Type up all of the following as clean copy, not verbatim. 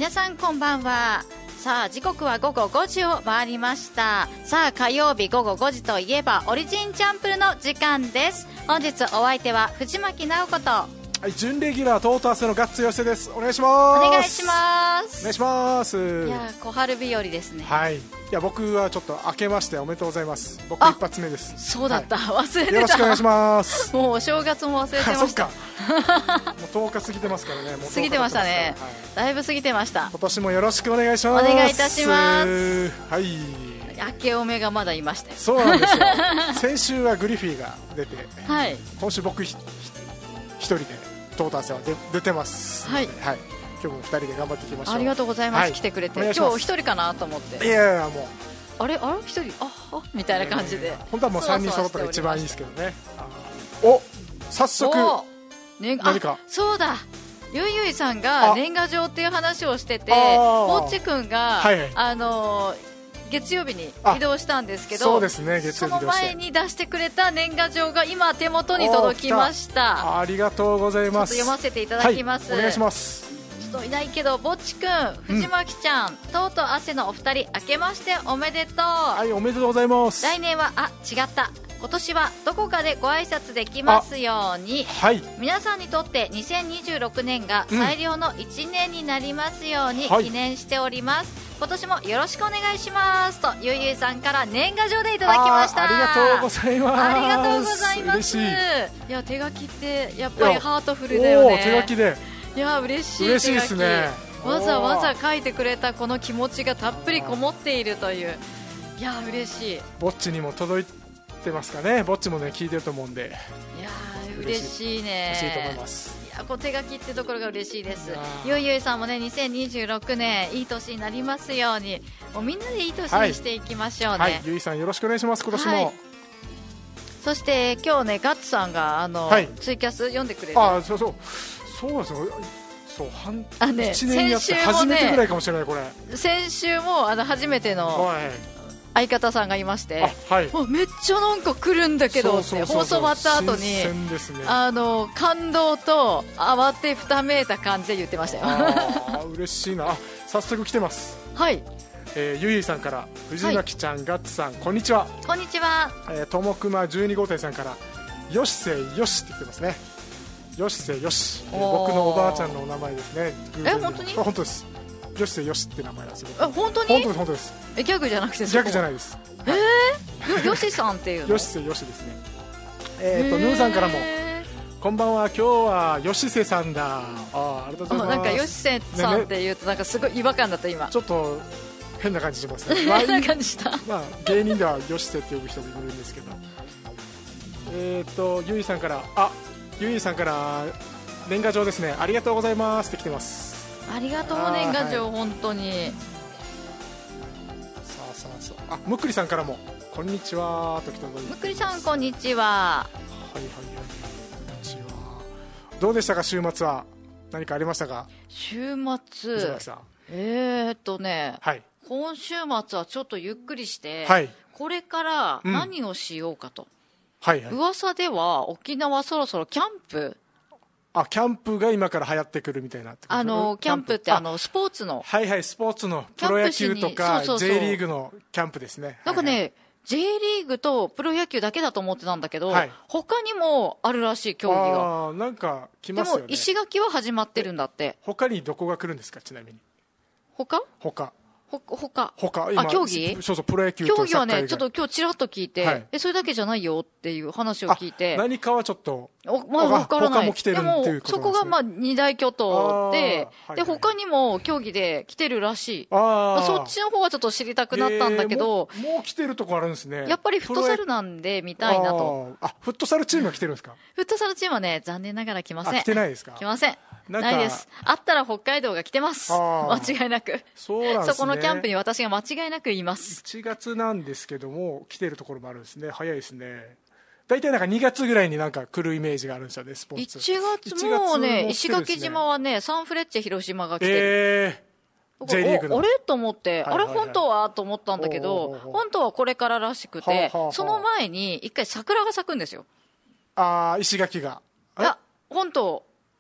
皆さんこんばんは。さあ時刻は午後5時を回りました。さあ火曜日午後5時といえばオリジンチャンプルの時間です。本日お相手は藤巻直子と、 はい、準レギュラーとうとう明日のガッツ寄せです。お願いします。 お願いします。 お願いします。 いや小春日和ですね。 はい。いや僕はちょっと明けましておめでとうございます。僕一発目です。 そうだった、はい、忘れてた。 よろしくお願いします。 もうお正月も忘れてました。 そっかもう10日過ぎてますからね。もう過ぎてましたね、はい、だいぶ過ぎてました。 今年もよろしくお願いします。 お願いいたします。 はい。 明けおめがまだいまして。 そうなんですよ先週はグリフィーが出て、 はい、 今週僕一人でトータスは出てます。 はい、 はい、今日も2人で頑張っていきましょう。 ありがとうございます、 はい、 来てくれて。今日一人かなと思って。 いやいやもうあれ一人みたいな感じで、 本当はもう3人揃ったら一番いいですけどね。お早速何かそうだ、ゆいゆいさんが年賀状っていう話をしてて、ぼっちくんが、はいはい、月曜日に移動したんですけど、 そうですね、月曜日移動して、 その前に出してくれた年賀状が今手元に届きました。 ありがとうございます。 ちょっと読ませていただきます、 はい、お願いします。 ちょっといないけど、ぼっちくん、藤巻ちゃん、とうとう汗のお二人、明けましておめでとう。 はい、おめでとうございます。 来年は違った、今年はどこかでご挨拶できますように、 はい、 皆さんにとって2026年が最良の1年になりますように記念しております、今年もよろしくお願いしますと、ゆいゆいさんから年賀状でいただきました。 ありがとうございます。 ありがとうございます。 嬉しい。 いや手書きってやっぱりハートフルだよね。 手書きで、 いや嬉しい。 嬉しいですね。 わざわざ書いてくれたこの気持ちがたっぷりこもっているという、いや嬉しい。 ぼっちにも届いてますかね。ぼっちもね聞いてると思うんで、 いや嬉しいね。 嬉しいと思います。 いやこう手書きってところが嬉しいです。ゆいゆいさんもね2026年いい年になりますように、もうみんなでいい年にしていきましょうね。 はい、ゆいさんよろしくお願いします、今年も。はい、 そして今日ねガッツさんがはい、ツイキャス読んでくれる。 そうですよ。そう1年やって初めてぐらいかもしれない。これ先週も初めての相方さんがいまして、 はい、 めっちゃなんか来るんだけどって、放送終わった後に新鮮ですね、 感動と慌てふためいた感じで言ってましたよ。 嬉しいな。早速来てます。 はい、 ゆいゆいさんから、藤巻ちゃん、はい、ガッツさんこんにちは。 こんにちは。 ともくま12号店さんから、よしせよしって来てますね。よしせよし、僕のおばあちゃんのお名前ですね。 本当に？ 本当です。よしせよしって名前なんですよ。 本当に？ 本当です。 ギャグじゃなくて？ ギャグじゃないです。 よしさんっていうの？ よしせよしですね。ヌーさんからも、こんばんは、今日はよしせさんだ。ありがとうございます。 なんかよしせさんって言うとなんかすごい違和感だった。今ちょっと変な感じしますね。 変な感じした。 芸人ではよしせって呼ぶ人もいるんですけど、ゆいさんから年賀状ですね。ありがとうございますって来てます。 ありがとう年賀状、本当に。 むっくりさんからもこんにちはと来てます。 むっくりさんこんにちは。 こんにちは。どうでしたか、週末は。何かありましたか？ 週末ね、 はい、 今週末はちょっとゆっくりして、 はい、 これから何をしようかと、 はいはい、 噂では沖縄そろそろキャンプ、 キャンプが今から流行ってくるみたいな。 キャンプってスポーツの、 はいはい、スポーツのプロ野球とか J リーグのキャンプですね。 なんかね、はいはい、J リーグとプロ野球だけだと思ってたんだけど、はい、他にもあるらしい競技が。 なんか来ますよね。 でも石垣は始まってるんだって。 他にどこが来るんですか、ちなみに。 他競技？ そうそう、プロ野球と競技はね、ちょっと今日ちらっと聞いて、はい、それだけじゃないよっていう話を聞いて、 何かはちょっとまだ分からない。 他も来てるっていうことなんですね。 そこが二大巨頭で、他にも競技で来てるらしい。そっちの方はちょっと知りたくなったんだけど、 もう来てるとこあるんですね。 やっぱりフットサルなんで見たいなと。 フットサルチームが来てるんですか？ フットサルチームはね、残念ながら来ません。 来てないですか？ 来ません。ないです。あったら北海道が来てます。間違いなく。 そうなんですね。 そこのキャンプに私が間違いなくいます。 1月なんですけども、来てるところもあるんですね。早いですね。大体なんか2月ぐらいになんか来るイメージがあるんですよね、スポーツ。 1月もね、石垣島はね、サンフレッチェ広島が来てる。 J リーグの。 あれと思って、あれ本当はと思ったんだけど、本当はこれかららしくて、その前に一回桜が咲くんですよ。 石垣が。 いや、本当。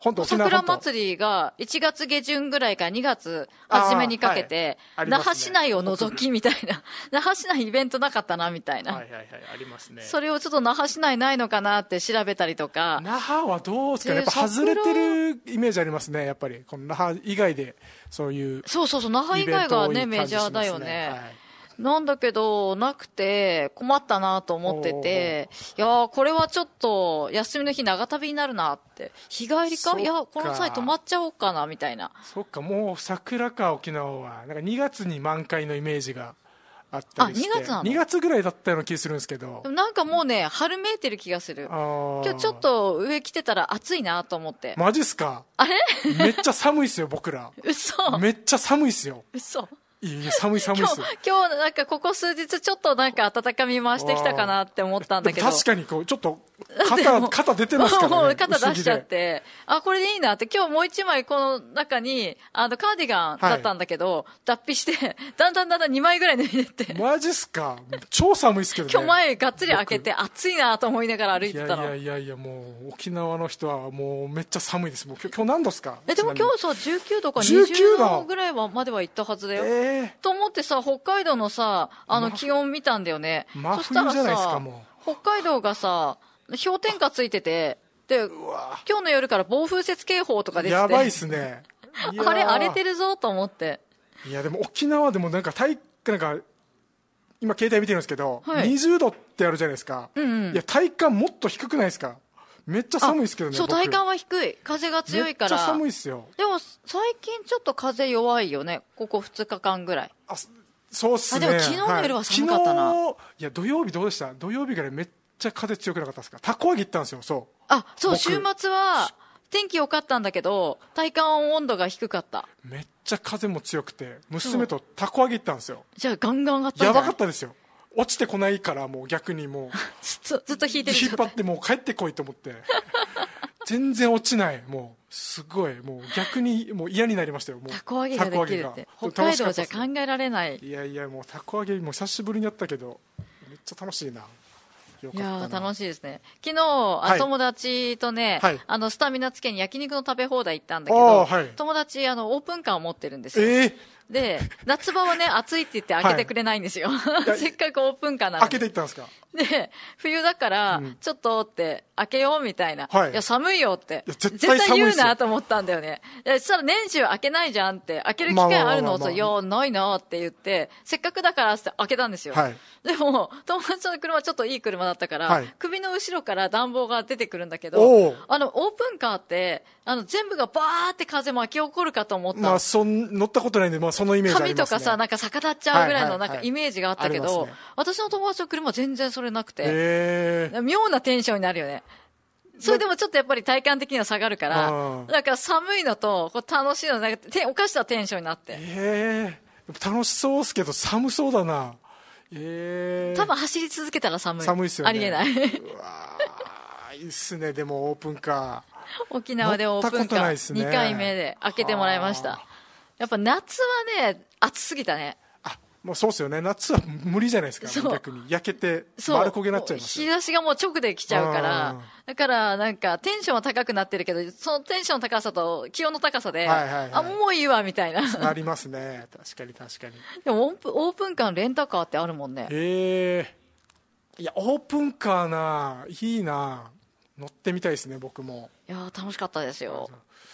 本当沖縄桜本島祭りが1月下旬ぐらいから2月初めにかけて、 はいありますね那覇市内を除きみたいな、那覇市内イベントなかったなみたいな、 はいはいはいありますね。 それをちょっと那覇市内ないのかなって調べたりとか、 那覇はどうですかね、やっでぱ外れてるイメージありますね、やっぱりこの那覇以外でそういうそうそうそう、那覇以外がね、 イベント多い感じメジャーだよしますね。 はいなんだけど、なくて困ったなと思ってて、いやー、これはちょっと休みの日長旅になるなって。日帰りそっかかいや、この際泊まっちゃおうかな、みたいな。 そっか、もう桜か、沖縄は。なんか2月に満開のイメージがあったりして。 あ2月なの 2月ぐらいだったような気するんですけどで。もなんかもうね、春めいてる気がする。今今日ちょっと上着てたら暑いなと思って。 マジっすか？ あれめっちゃ寒いっすよ、僕ら。 嘘めっちゃ寒いっすよ。 嘘いや、寒い寒いっすよ。 今日なんかここ数日ちょっとなんか温かみ増してきたかなって思ったんだけど。 でも確かにこう、ちょっとでも肩出てますからね。 もう肩出しちゃっ薄着で。 て、あ、これでいいなって、今日もう一枚この中に、カーディガンだったんだけど、脱皮して、だんだん2枚ぐらい脱いでって、 マジっすか？超寒いっすけどね。 今日前がっつり開けて、暑いなと思いながら歩いいやいてたの。 やいやいや、もう沖縄の人はもうめっちゃ寒いです。もう今日何度っすか？ でも今日さ、19度か 19 20 度度ぐらいはまでは行ったはずだよ。 えと思ってさ、北海道のさ、気温見たんだよね。 真そしたら冬じゃないですかさも、 北海道がさ、氷点下ついてて、で、今日の夜から暴風雪警報とか出てて。 やばいっすね。いやーあれ、荒れてるぞと思って。 いやでも沖縄でもなんかなんか今携帯見てるんですけど、 はい 20度ってあるじゃないですか、いや体感もっと低くないですか？めっちゃ寒いですけどね。 そう、 僕体感は低い。風が強いから。 めっちゃ寒いっすよ。 でも、最近ちょっと弱いよね。ここ2日間ぐらい。 そうっすね。 あでも昨日の夜は寒かったな昨日いや土曜日どうでした？土曜日ぐらいめっちゃ風強くなかったですか？たこ揚げ行ったんですよ。そうそう、 僕週末は天気良かったんだけど、体感温度が低かった。 めっちゃ風も強くて娘とたこ揚げ行ったんですよ。 じゃあガンガン上がったんじゃやないばかったですよ。落ちてこないからもう逆にもうずっと引いてる引っ張ってもう帰ってこいと思って全然落ちない。もうすごいもう逆にもう嫌になりましたよ。もうたこ揚げができるって。 たこ揚げ北海道じゃ楽しかったです考えられない。 いやいやもうたこ揚げもう久しぶりにやったけどめっちゃ楽しいな。よかったな。 いやー楽しいですね。昨日、 い友達とね、 はいスタミナつけに焼肉の食べ放題行ったんだけあど、 ーはい友達、オープンカーを持ってるんですよ。で、夏場はね、暑いって言って開けてくれないんですよ。 やせっかくオープンカーなの開に。 けていったんですか？ で、冬だから、 うんちょっとって、開けようみたいな。 はいや、寒いよって。 いや絶対寒い言うっすよなと思ったんだよね。そしたら年中開けないじゃんって、開ける機会あるのいや、ないなって言って、せっかくだからって開けたんですよ。 はいでも、友達の車ちょっといい車だったから、 はい首の後ろから暖房が出てくるんだけど、 おうオープンカーって、全部がバーって風巻き起こるかと思ったの。 乗ったことないんで、まあ、そのイメージありますね。 髪とかさ、なんか逆立っちゃうぐらいのなんかはいはいはいイメージがあったけど、 ありますね私の友達の車は全然それなくて、 へ妙なテンションになるよね。それでもちょっとやっぱり体感的には下がるからうん、 なんか寒いのとこう楽しいのなんかおかしなテンションになって。 楽しそうっすけど寒そうだな。 多分走り続けたら寒い。 寒いっすよね。 ありえない。 うわーいいっすね、でもオープンカ沖縄でオープン乗ったこカーとないっすね 2回目で開けてもらいました。やっぱ夏はね、暑すぎたね。 ー。もうそうっすよね。夏は無理じゃないですか。 そう逆に。焼けて、 そう。 丸焦げになっちゃいますよ。 日差しがもう直で来ちゃうから、だからなんかテンションは高くなってるけど、そのテンションの高さと気温の高さで、 はいはいはいもういいわみたいな。 ありますね。確かに確かに。 でもオープンカーレンタカーってあるもんね。 いや、オープンカーな、いいな。乗ってみたいですね、僕も。 いやー楽しかったですよ。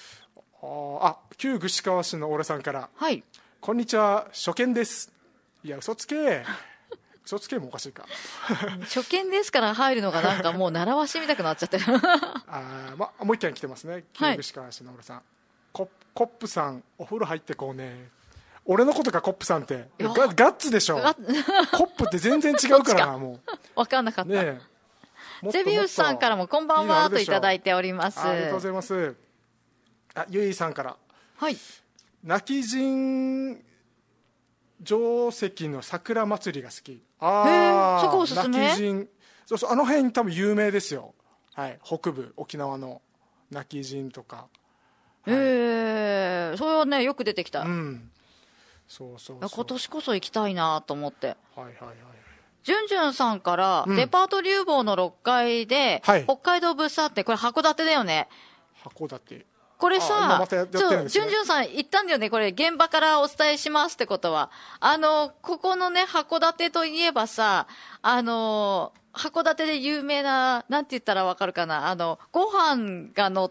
旧串川市の俺さんから。 はい。 こんにちは、初見です。いや、嘘つけ。嘘つけもおかしいか。 初見ですから入るのがなんかもう習わしてみたくなっちゃってる。 もう一件来てますね。 はい旧串川市の俺さん。コップさん、お風呂入ってこうね。俺のことか、コップさんって。 いやガッツでしょ。コップって全然違うからな、もわかんなかった。 う。ねえ。 ゼビウスさんからもこんばんはといただいております。 ありがとうございます。ゆいさんから。 はい。 泣き人定石の桜祭りが好き。 そこおすすめ？ 泣き人。そうそう、あの辺多分有名ですよ。はい。北部、沖縄の泣き人とか。 それはね、よく出てきた。 そうそうそう。 今年こそ行きたいなと思って。 はいはいはい。 じゅんじゅんさんから、デパート流房の6階で、 はい北海道物産って、これ函館だよね。 函館。 これ今さま、たやってるんですねじゅんじゅんさん言ったんだよね、これ、現場からお伝えしますってことは。ここのね、函館といえばさ、函館で有名な、なんて言ったらわかるかな、ご飯が乗った、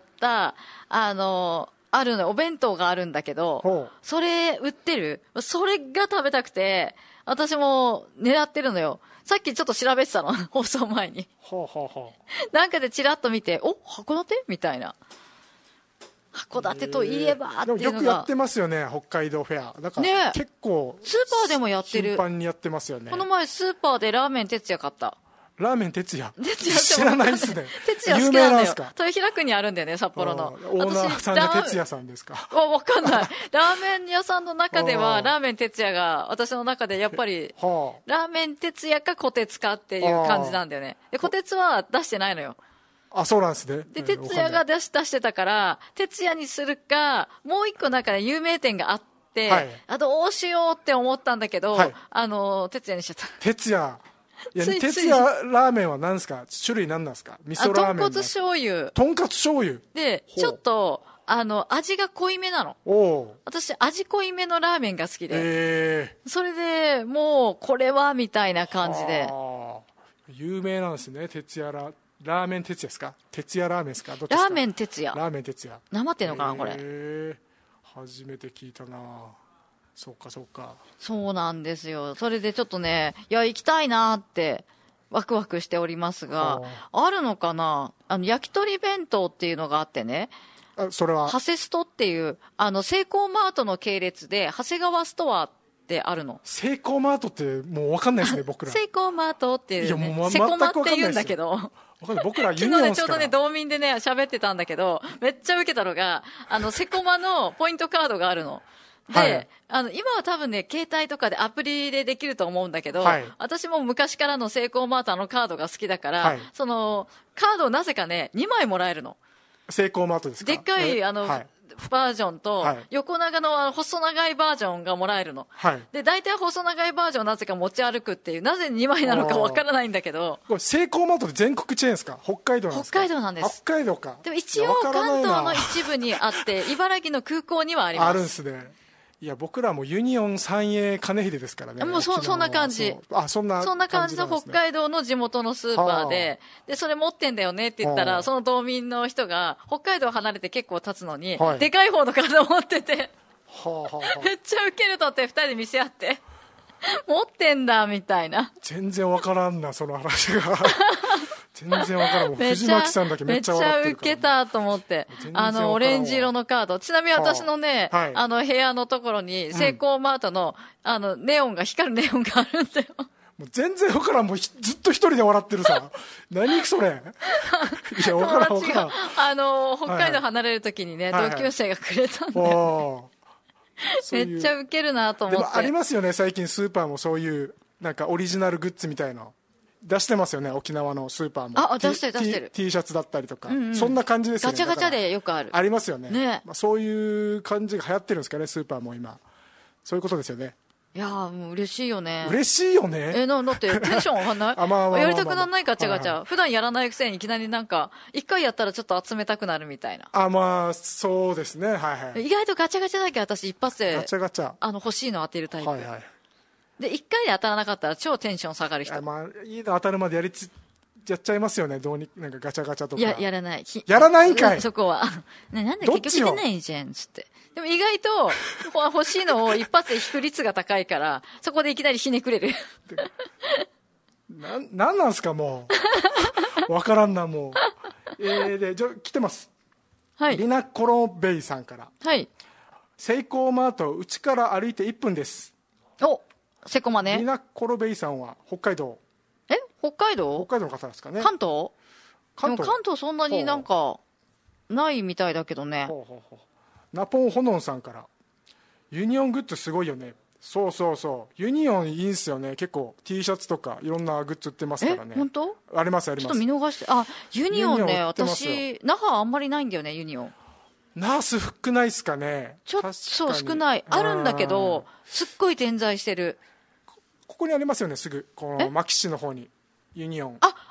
あるの、お弁当があるんだけどほう、 それ売ってる？それが食べたくて、私も狙ってるのよ。さっきちょっと調べてたの、放送前に。 ほうほうほなんかでチラッと見て、お、函館みたいな。函館といえばっていうのが。 でもよくやってますよね、北海道フェア。なんかね結構スーパーでもやってる頻繁にやってますよね。 この前スーパーでラーメン哲也買った。 ラーメン哲也哲也知らないですね。 哲也有好きなんだよ。 名なんですか？ 豊平区にあるんだよね、札幌の。 オーナーさんが哲也也さんですか？ わかんない。ラーメン屋さんの中では、ラーメン哲也が、私の中でやっぱり、 はラーメン哲也か小鉄かっていう感じなんだよね。で、小鉄は出してないのよ。 あ、そうなんですね。 で、哲也が出してたから、哲也にするか、もう一個なんかね、有名店があって、 はいどうしようって思ったんだけど、 はい哲也にしちゃった。 哲也。いや、 つい哲也ラーメンは何ですか？種類何なんですか？味噌ラーメンの。 豚骨醤油。 豚骨醤油。 で、 ほうちょっと、味が濃いめなの。 おお。 私、味濃いめのラーメンが好きで。 えそれで、もう、これは、みたいな感じで。 有名なんですね、哲也ラーメン哲也ですか？哲也ラーメンですか？どっちですか？ ラーメン哲也。 ラーメン哲也。 なまってんのかな、これ。 初めて聞いたな。そうかそうか。 そうなんですよ。それでちょっとね、いや、行きたいなって、ワクワクしておりますが、あるのかな？焼き鳥弁当っていうのがあってね、 それはハセストっていう、セイコーマートの系列で、長谷川ストアってあるの。 セイコーマートってもう分かんないですね、僕ら。 セイコーマートっていう、ね、 いやもうセコマ全く分かんないですよって言うんだけど。 僕らユ昨日ね、 ニオンですから。 ちょうどね、道民でね、喋ってたんだけど、めっちゃ受けたのが、セコマのポイントカードがあるの。で、 はい、 今は多分ね、携帯とかでアプリでできると思うんだけど、 はい、 私も昔からのセイコーマートのカードが好きだから、 はい、 その、カードをなぜかね、2枚もらえるの。 セイコーマートですか？ でっかい、 はい、 バージョンと、 はい、 横長の細長いバージョンがもらえるの。 はい、 で、大体細長いバージョンをなぜか持ち歩くっていう、なぜ2枚なのかわからないんだけど。 これセイコーマートって全国チェーンですか？北海道なんですか？ 北海道なんです。 北海道か。 でも一応関東の一部にあって、茨城の空港にはあります。 あるんですね。いや、僕らもユニオン三栄金秀ですからね。 もうそんな感じ。 そんな感じの北海道の地元のスーパーで、で、それ持ってんだよねって言ったら、その道民の人が、北海道離れて結構経つのに、でかい方のカード持ってて、めっちゃウケるとって二人で見せ合って、持ってんだ、みたいな。 全然わからんな、その話が。全然わからん。藤巻さんだけめっちゃ笑ってるから。 めっちゃウケたと思って。オレンジ色のカード。ちなみに私のね、部屋のところに、セイコーマートの、ネオンが、光るネオンがあるんだよ。 もう全然わからん。もうずっと一人で笑ってるさ。何それ。いや、わからんわからん。 北海道離れるときにね、同級生がくれたんだよ。めっちゃウケるなと思って。 でもありますよね、最近スーパーもそういう、なんかオリジナルグッズみたいな。出してますよね、沖縄のスーパーも。 出してる。 T シャツだったりとか。そんな感じですよね。 ガチャガチャでよくある。 ありますよね。 ね。 そういう感じが流行ってるんですかね、スーパーも今。そういうことですよね。 いやー、もう嬉しいよね。 嬉しいよね。 だってテンション上がんないやりたくならないガチャガチャ。普段やらないくせにいきなりなんか、一回やったらちょっと集めたくなるみたいな。 そうですね。はいはい。 意外とガチャガチャだけ私一発で、 ガチャガチャ。 欲しいの当てるタイプ。 はいはい。 で、一回で当たらなかったら超テンション下がる人。 いいの当たるまでやっちゃいますよね。なんかガチャガチャとか。 やらない。 やらないんかい。 そこは。なんで結局出ないじゃん、つって。でも意外と、欲しいのを一発で引く率が高いから、そこでいきなりひねくれる。 なんなんすか、もう。わからんな、もう。来てます。 はい。 リナコロベイさんから。 はい。 セイコーマート、うちから歩いて1分です。 セコマね。 リナコロベイさんは北海道。 北海道の方ですかね。 関東そんなになんか、ないみたいだけどね。 ナポンホノンさんから。ユニオングッズすごいよね。そう。ユニオンいいんすよね。結構 T シャツとかいろんなグッズ売ってますからね。 本当？ あります。 ちょっと見逃して。ユニオンね、私、那覇あんまりないんだよね、ユニオン。 ナース少ないっすかね。 そう、少ない。あるんだけど、すっごい点在してる。 ここにありますよね、すぐ。この牧師の方に。ユニオン。 新しく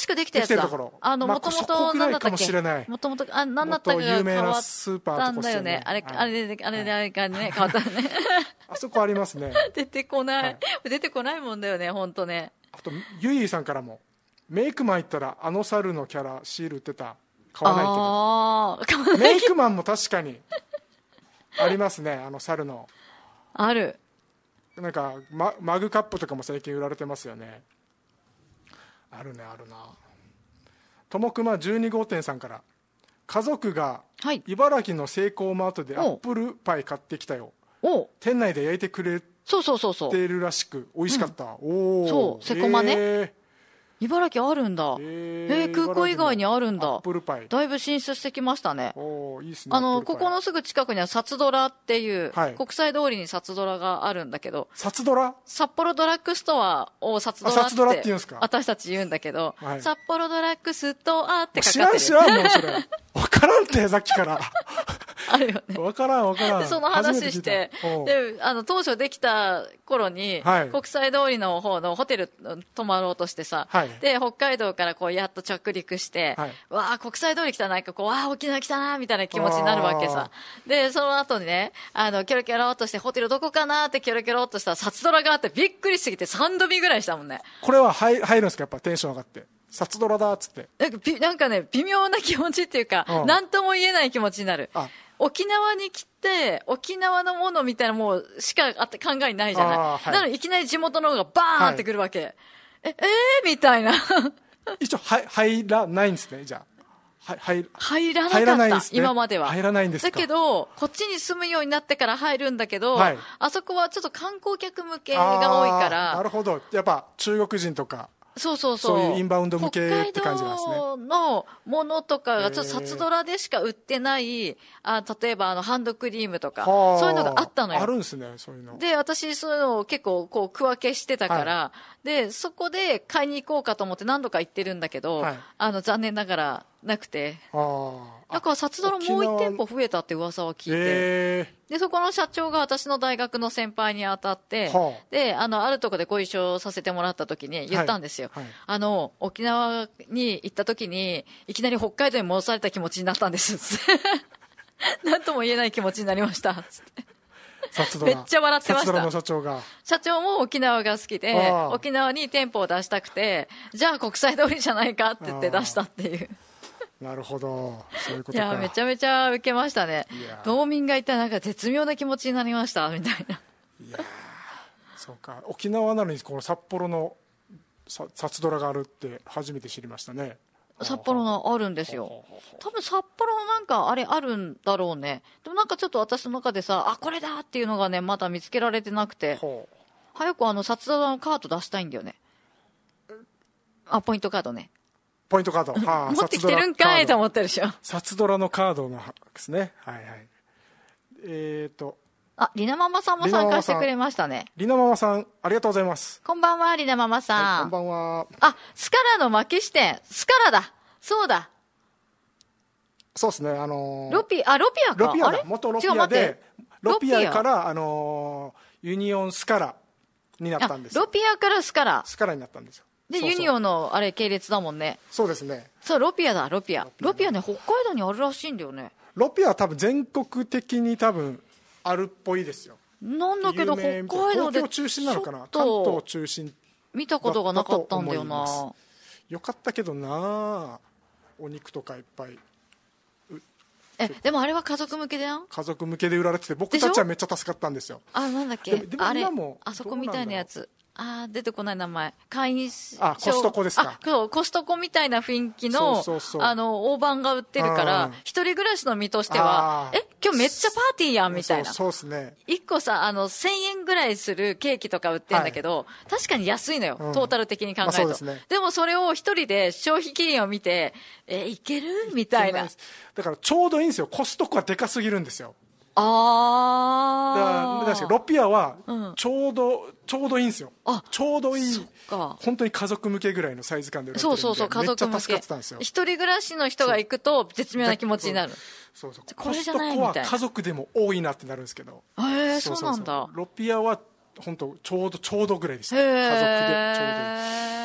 くできたやつだ。 できてるところ。 もともそと、 こぐらいかもしれない。 もともと、なんだったかがもっと有名変わっなスーパたーとかんだよね。あれがね、変わったね。 あそこありますね。 出てこなはいい。出てこないもんだよね、ほんとね。 あと、ゆいさんからも、メイクマン行ったら、あの猿のキャラ、シール売ってた。買わないけど。 ああ、買わない。 メイクマンも確かに、ありますね、あの猿の。 ある。 なんか、マグカップとかも最近売られてますよね。あるね、あるな。ともくま12号店さんから、家族がはい。 茨城のセイコーマートでアップルパイ買ってきたよ。 お店内で焼いてくれそうそうそうそう。 てるらしく美味しかった。おお。 そうセコマねへ茨城あるんだ。空港以外にあるんアッだ。 プルパイ。 だいぶ進出してきましたね。 おお、いいですね。アップルパイここのすぐ近くには札ドラっていう、 はい国際通りに札ドラがあるんだけど、 札ドラ札幌ドラッグストアを札ドラ札ドラって言うんですか私たち言うんだけど、 はい札幌ドラッグストアってか知かってる。 らん知らんもうそれ。わからんって、さっきから。 あるよね。 わからんわからん。 で、その初め話して聞いたおう、 で、当初できた頃に、 はい国際通りの方のホテル泊まろうとしてさ、 はいで、北海道からこうやっと着陸して、 はいわあ、国際通り来たな、なんかこう、わあ、沖縄来たな、みたいな気持ちになるわけさ。で、その後にね、キョロキョロっとして、ホテルどこかなってキョロキョロっとしたら、札ドラがあってびっくりしすぎて3度見ぐらいしたもんね。 これは入るんですか、やっぱテンション上がって。札ドラだっつって。 なんかね、微妙な気持ちっていうか、 うんなんとも言えない気持ちになる。 あ沖縄に来て、沖縄のものみたいなもうしか考えないじゃない。 はいなのにいきなり地元の方がバーンってくるわけ。みたいな。 一応入らないんですね、じゃあ。 入らな入かった、 らないんですね今までは。 入らないんですか。 だけど、こっちに住むようになってから入るんだけど、 はいあそこはちょっと観光客向けが多いかなら、 るほど。やっぱ中国人とか。 そうそうそういうインバウンド向けって感じなんですね。 北海道のものとかがちょっと札ドラでしか売ってない、例えばハンドクリームとか、 はそういうのがあったのよ。 あるんですね、そういうの。 で、私そういうのを結構こう区分けしてたから、で、そこで買いに行こうかと思って何度か行ってるんだけど、 はい残念ながらなくて。 あだから札ドラもう1店舗増えたって噂を聞いて、で、そこの社長が私の大学の先輩に当たって、 はあで、あるとこでご一緒させてもらった時に言ったんですよ。 はいはい沖縄に行った時に、いきなり北海道に戻された気持ちになったんです。つってなんとも言えない気持ちになりました。つって札ドラ。 めっちゃ笑ってました札ドラの社長が。 社長も沖縄が好きで、 ああ沖縄に店舗を出したくて、じゃあ国際通りじゃないかって言って出したっていう。 なるほど。そういうことか。 いや、めちゃめちゃ受けましたねいや。 道民がいたらなんか絶妙な気持ちになりました、みたいな。 いやーそうか。沖縄なのにこの札幌の札ドラがあるって初めて知りましたね。 札幌のあるんですよ。多分札幌のなんかあれあるんだろうね。でもなんかちょっと私の中でさ、あ、これだっていうのがね、まだ見つけられてなくて、 ほう早く札ドラのカード出したいんだよね。ポイントカードね。 ポイントカード。はあ持ってきてるんかいと思ってるでしょ。 札ドラのカードのですね。はいはい。 りなママさんも参加してくれましたね。 りなママさん、ありがとうございます。 こんばんは、りなママさん。 はい、こんばんは。 スカラの巻き支店。スカラだ。そうだ。 そうですね、 ロピアか。 ロピアだあれ元ロピ違う待ってアで、ロピアから、ユニオンスカラになったんですよ。 ロピアからスカラ。 スカラになったんですよ。 で、 そうそうユニオンのあれ系列だもんね。 そうですね。 そう、ロピアだ、ロピア。ロピアね、北海道にあるらしいんだよね。 ロピアは多分全国的に多分あるっぽいですよ。 なんだけど、北有名海道で東京中心なのかな、 ちょっ関東と中心。 見たことがなかったんだよだと思いまな。 よかったけどな、お肉とかいっぱいでもあれは家族向けだよ。 家族向けで売られてて、僕たちはめっちゃ助かったんですよ。 なんだっけでもあれ今も、 あそこみたいなやつ。出てこない名前。会員コストコですか。 そう、コストコみたいな雰囲気の、 そう大判が売ってるから、一人暮らしの身としては、今日めっちゃパーティーやん、みたいな。 そうですね。 一個さ、1000円ぐらいするケーキとか売ってんだけど、確かに安いのよ、トータル的に考えると。でもそれを一人で消費期限を見て、いけるみたいな。 だからちょうどいいんですよ。コストコはでかすぎるんですよ。だからロピアはちょうどいいんですよ。ちょうどいい。本当に家族向けぐらいのサイズ感で売られてるんで。 そう、家族向け。 めっちゃ助かってたんですよ。 一人暮らしの人が行くと絶妙な気持ちになる。 そうコストコは家族でも多いなってなるんですけど。 そうなんだ。 ロピアは本当ちょうどぐらいでした。家族でちょうどいい。だ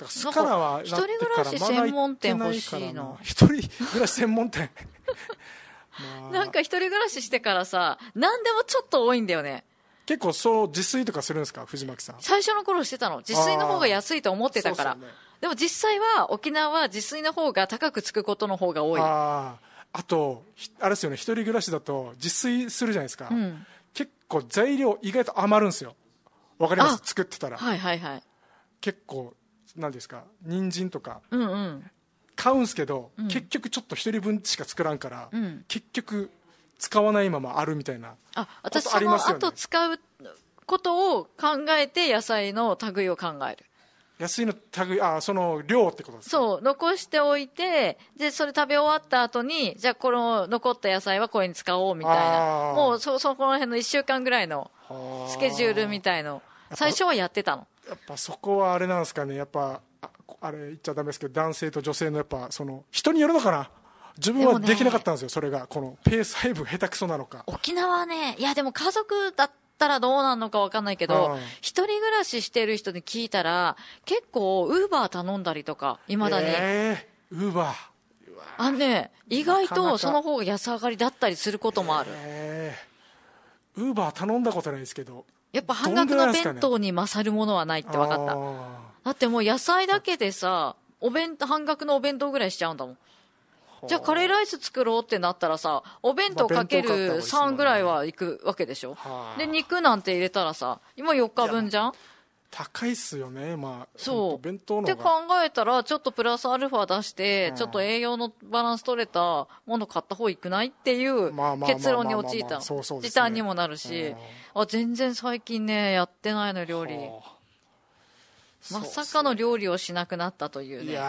スカラは一人暮らし専門店欲しいの。 一人暮らし専門店なんか一人暮らししてからさ、何でもちょっと多いんだよね。 結構そう自炊とかするんですか、藤巻さん。 最初の頃してたの。自炊の方が安いと思ってたから。でも実際は沖縄は自炊の方が高くつくことの方が多い。 あとあれですよね、一人暮らしだと自炊するじゃないですか、結構材料意外と余るんですよ。わかります？作ってたら、はいはいはい、結構何ですか、人参とか、買うんすけど、結局ちょっと一人分しか作らんから、結局使わないままあるみたいなことありますよね。 私その後使うことを考えて野菜の類を考える。 野菜の類、その量ってことですか？ そう、残しておいて、でそれ食べ終わった後に、じゃあこの残った野菜はこれに使おうみたいな、もうこの辺の1週間ぐらいのスケジュールみたいの最初はやってたの。 やっぱそこはあれなんですかね、やっぱあれ言っちゃダメですけど、男性と女性のやっぱその人によるのかな。自分はできなかったんですよ、それが。このペース配分下手くそなのか。 沖縄はね、いやでも家族だったらどうなのか分かんないけど、一人暮らししてる人に聞いたら結構ウーバー頼んだりとか、いまだに。ウーバー意外とその方が安上がりだったりすることもある。 ウーバー頼んだことないですけど、 やっぱ半額の弁当に勝るものはないって分かった。だってもう野菜だけでさ、半額のお弁当ぐらいしちゃうんだもん。じゃあカレーライス作ろうってなったらさ、お弁当かける3ぐらいはいくわけでしょ。で肉なんて入れたらさ、今4日分じゃん。 高いっすよね。 そう弁当のって考えたら、ちょっとプラスアルファ出して、ちょっと栄養のバランス取れたもの買った方がいくないっていう結論に陥ったの。時短にもなるし、全然最近ねやってないの、料理。まさかの料理をしなくなったというね、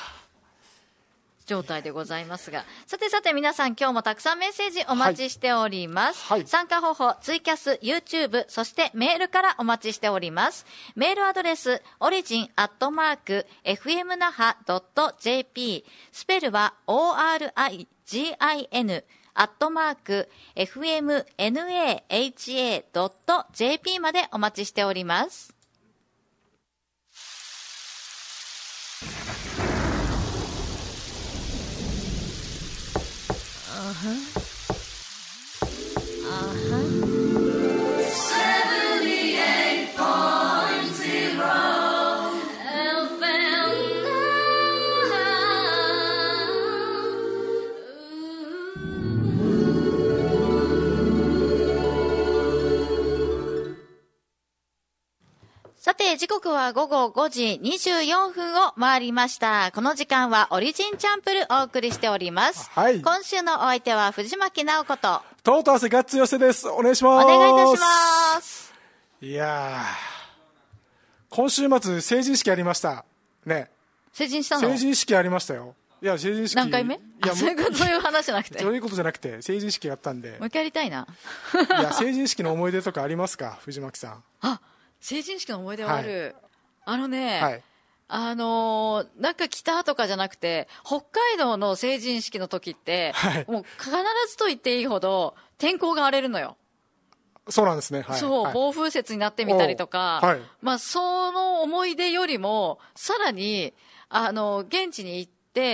状態でございますが、さて皆さん、今日もたくさんメッセージお待ちしております、参加方法、ツイキャス、YouTube、そしてメールからお待ちしております。メールアドレス origin@fmnaha.jp、 スペルは origin@fmnaha.jp までお待ちしております。さて時刻は午後5時24分を回りました。この時間はオリジンチャンプルお送りしております、今週のお相手は藤巻直子とトート汗ガッツ寄せです。お願いします。 お願いいたします。 いや今週末成人式ありましたね。 成人したの？ 成人式ありましたよ。いや成人式何回目？そういう話じゃなくて、 そういうことじゃなくて成人式やったんで、 もう一回やりたいな。 いや成人式の思い出とかありますか、藤巻さん。 成人式の思い出はある、なんか来たとかじゃなくて、北海道の成人式の時って、もう必ずと言っていいほど天候が荒れるのよ。 そうなんですね。 暴風雪になってみたりとか、その思い出よりもさらに現地に行って、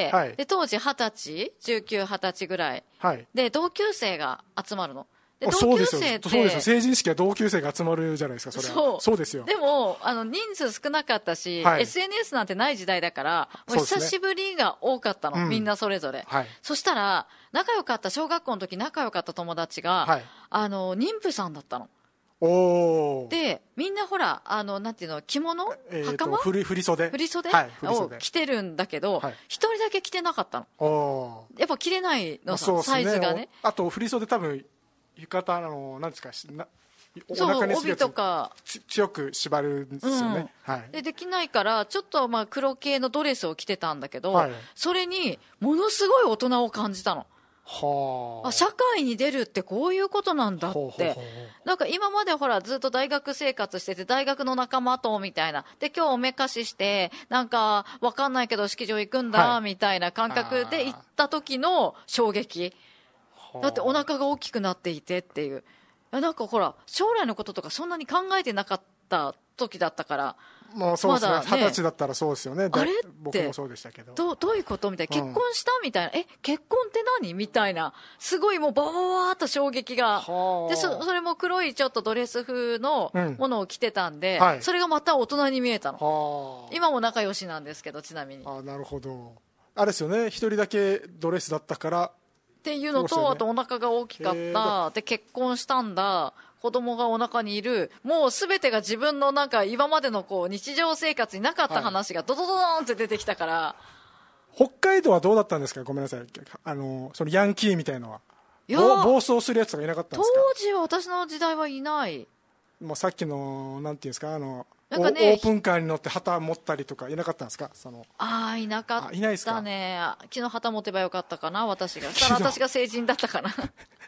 で当時19、20歳ぐらい、で同級生が集まるの。 そうですよ。成人式は同級生が集まるじゃないですか。そうですよ。 でも人数少なかったし、SNS なんてない時代だから、もう久しぶりが多かったの、みんなそれぞれ、そしたら小学校の時仲良かった友達が、妊婦さんだったの。でみんなほらなんていうの、着物、袴、振り袖を着てるんだけど、一人だけ着てなかったの。やっぱ着れないのさ、サイズがね。 あと振り袖多分浴衣なんですか、 お腹にするやつ、帯とか強く縛るんですよね、 できないからちょっと黒系のドレスを着てたんだけど、それにものすごい大人を感じたの。社会に出るってこういうことなんだって。なんか今までほらずっと大学生活してて、大学の仲間とみたいなで、今日おめかししてなんかわかんないけど式場行くんだみたいな感覚で行った時の衝撃だって、お腹が大きくなっていてっていう、なんかほら将来のこととかそんなに考えてなかった時だったから、 もうそうですね、 まだね 20歳だったらそうですよね。 あれって僕もそうでしたけど。 どういうことみたいな、結婚したみたいな、結婚って何みたいな、すごいもうバワバワーっと衝撃が。で、それも黒いちょっとドレス風のものを着てたんで、それがまた大人に見えたの。今も仲良しなんですけど、ちなみに。 なるほど。あれですよね、一人だけドレスだったから。 っていうのと、ね、あとお腹が大きかった。で、結婚したんだ。子供がお腹にいる。もうすべてが自分のなんか今までのこう日常生活になかった話がドドドーンって出てきたから。 北海道はどうだったんですか？ごめんなさい。そのヤンキーみたいのは。暴走するやつがいなかったんですか？ 当時は私の時代はいない。 もうさっきの、なんていうんですか、なんかね、オープンカーに乗って旗持ったりとかいなかったんですか？ いなかったね。いないですか？昨日旗持てばよかったかな、私が。私が成人だったかな。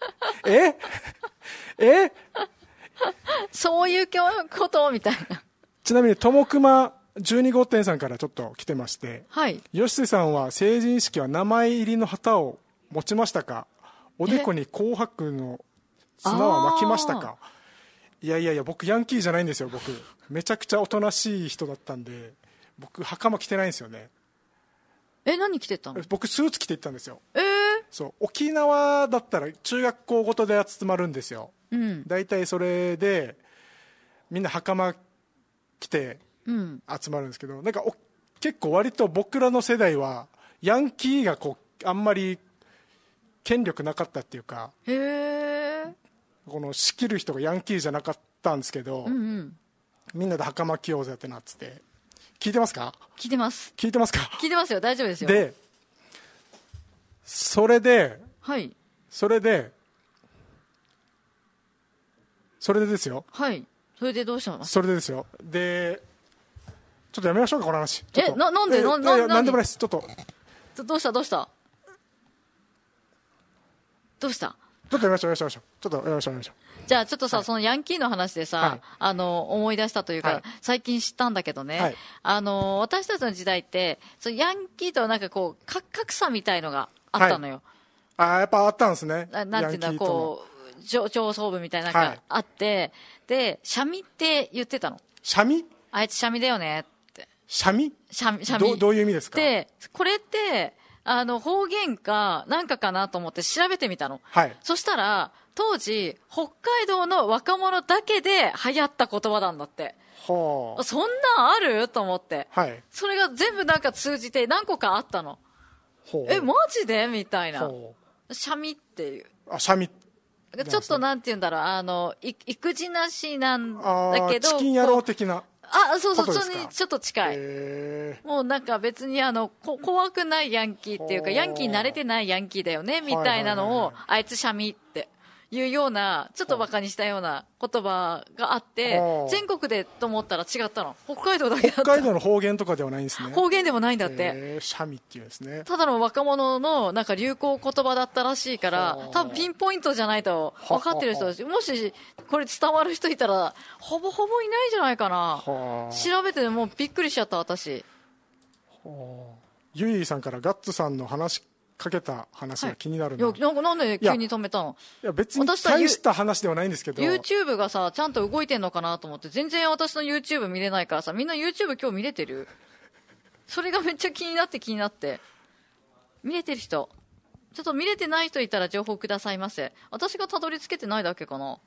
そういうことみたいな。 ちなみに、ともくま12号店さんからちょっと来てまして、 はい。 吉瀬さんは成人式は名前入りの旗を持ちましたか？おでこに紅白の砂は巻きましたか？いや、僕ヤンキーじゃないんですよ、僕。めちゃくちゃおとなしい人だったんで、僕、袴着てないんですよね。 何着てたの？ 僕、スーツ着て行ったんですよ。そう、沖縄だったら中学校ごとで集まるんですよ。大体それで、みんな袴着て集まるんですけど、なんか結構割と僕らの世代は、ヤンキーがあんまり権力なかったっていうか、この仕切る人がヤンキーじゃなかったんですけど、みんなで袴着ようぜってなってて。聞いてますか？ 聞いてます。 聞いてますか？ 聞いてますよ、大丈夫ですよ。 で、それでですよ。 はい。それでどうしたの？ それでですよ。で、ちょっとやめましょうか、この話。 なんでなんでもないです。ちょっと。 どうしたちょっとやめましょう。ちょっとやめましょう。 じゃあちょっとさ、そのヤンキーの話でさ、思い出したというか、最近知ったんだけどね、私たちの時代って、そのヤンキーとなんかこう、格差みたいのがあったのよ。 やっぱあったんですね。 なんていうんだ、こう、上層部みたいなのがあって、で、シャミって言ってたの。 シャミ？ あいつシャミだよねって。 シャミ？ シャミ。 どういう意味ですか？ で、これって、方言かなんかかなと思って調べてみたの。そしたら、当時、北海道の若者だけで流行った言葉なんだって。そんなんあると思って。それが全部なんか通じて何個かあったの。マジでみたいな。シャミっていう。 シャミ。 ちょっとなんて言うんだろう、育児なしなんだけど。 チキン野郎的な。 そう、そっちにちょっと近い。もうなんか別に怖くないヤンキーっていうか、ヤンキーに慣れてないヤンキーだよね、みたいなのを、あいつシャミっていうような、ちょっとバカにしたような言葉があって、全国でと思ったら違ったの。北海道だけだった。 北海道の方言とかではないんですね。 方言でもないんだって。 シャミっていうんですね。 ただの若者のなんか流行言葉だったらしいから、多分ピンポイントじゃないと分かってる人だし、もしこれ伝わる人いたら、ほぼほぼいないんじゃないかな。調べてもうびっくりしちゃった、私。 ゆいさんからガッツさんの話かけた話が気になるな。 なんで急に止めたの？ いや別に大した話ではないんですけど。 YouTube がさ、ちゃんと動いてんのかなと思って、全然私の YouTube 見れないからさ、みんな YouTube 今日見れてる？それがめっちゃ気になって。見れてる人。ちょっと見れてない人いたら情報くださいませ。私がたどり着けてないだけかな。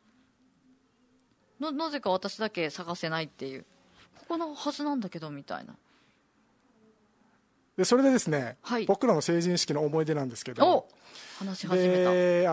なぜか私だけ探せないっていう。ここのはずなんだけど、みたいな。 でそれでですね、僕らの成人式の思い出なんですけど、 話し始めた。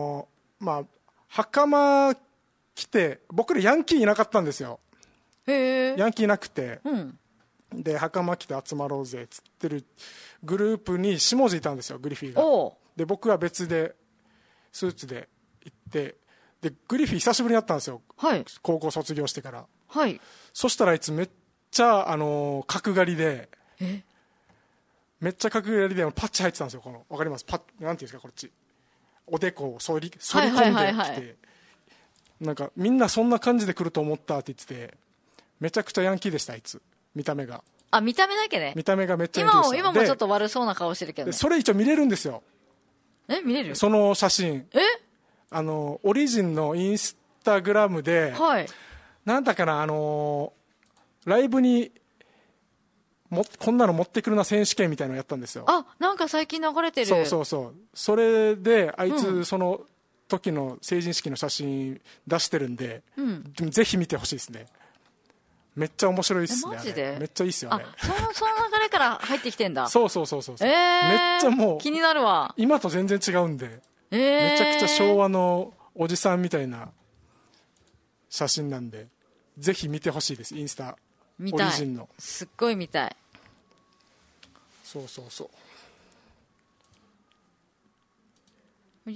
袴着て、僕らヤンキーいなかったんですよ。ヤンキーいなくて、で袴着て集まろうぜっつってるグループに下地いたんですよ、グリフィーが。で僕は別でスーツで行って、でグリフィー久しぶりに会ったんですよ、高校卒業してから。そしたらあいつめっちゃ角刈りで、めっちゃ角刈りでパッチ入ってたんですよ。わかります？なんていうんですか、こっちおでこを反り込んできて、なんかみんなそんな感じで来ると思ったって言ってて、めちゃくちゃヤンキーでした、あいつ。見た目が。 見た目だけね。 見た目がめっちゃヤンキーでした。 今もちょっと悪そうな顔してるけどね。 それ一応見れるんですよ。 見れる？ その写真。オリジンのインスタグラムで、なんだかな、 ライブにこんなの持ってくるな選手権みたいなのやったんですよ。 なんか最近流れてる。 そうそれであいつその時の成人式の写真出してるんで、ぜひ見てほしいですね。めっちゃ面白いっすね。 マジでめっちゃいいっすよね。 その流れから入ってきてんだ。 そう、めっちゃもう気になるわ。 今と全然違うんで、めちゃくちゃ昭和のおじさんみたいな写真なんで、ぜひ見てほしいです。インスタオリジンの。 すっごい見たい。 そう。